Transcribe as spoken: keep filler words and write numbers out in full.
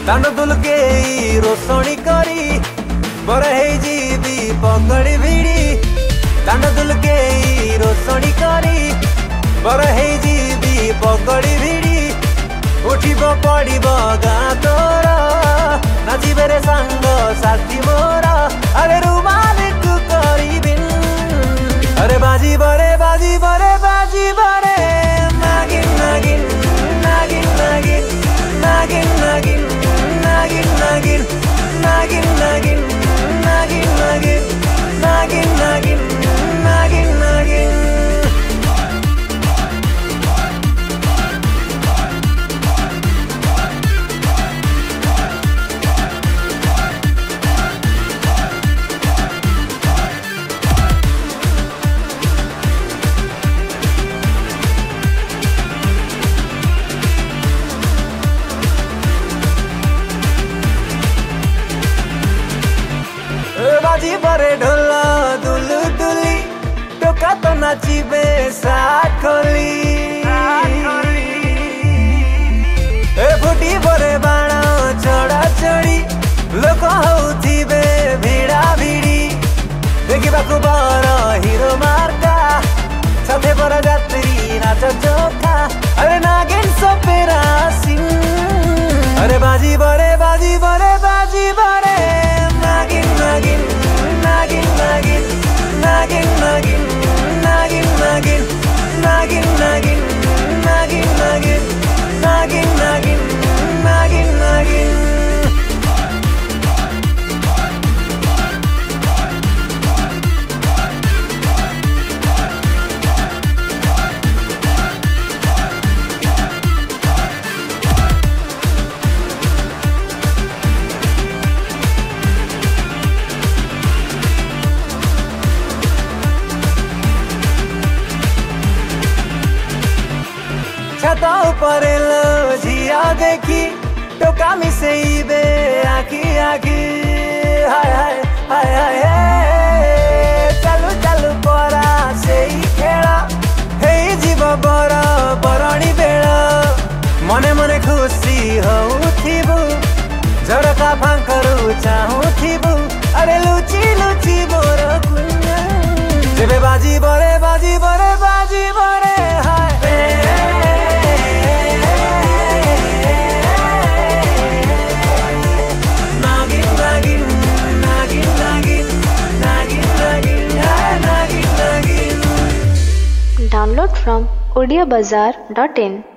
दान दुलके रोशनी करी बरे जीवी पकड़ी भिड़ी दान दुलके रोशनी करी बरे जीवी पकड़ी भिड़ी उठिब पड़िब गाँ तोर नाचिबे रे सांग साथी मोर अरे रुमाल तू करी बिन अरे बाजी बरे बाजी बरे बाजी बरे नागिन नागिन नागिन नागिन नागिन नागिन नागिन नागिन नागिन नागिन नागिन नागिन नागिन नागिन नागिन नागिन बाजी बरे ढोल दुलु दुली टोका तो नाचिबे साखोली ए फुटी बरे बाण चढ़ा चढ़ी लोक होथिबे भिड़ा भिड़ी देखिबाकू बर हिरो मार्का साथे बर जात्री नाच चोखा अरे नागिन सपेरा सिंह अरे बाजी बरे बाजी बरे बाजी बरे नागिन नागिन नागिन नागिन नागिन नागिन नागिन नागिन नागिन नागिन नागिन नागिन नागिन नागिन नागिन नागिन छता ऊपर लो झिया देखी टोका मिसेइबे आखी आखी हाय हाय हाय हाय चालू चालू परा सेई खेला हे जीव बर बरणी बेला मने मने खुशी होउथिबु झरका फांकरू चाहुथिबु अरे लुची लुची मोर कुन्या जेबे बाजी बरे बाजी बरे बाजी बरे हाय Download from odia bazaar dot in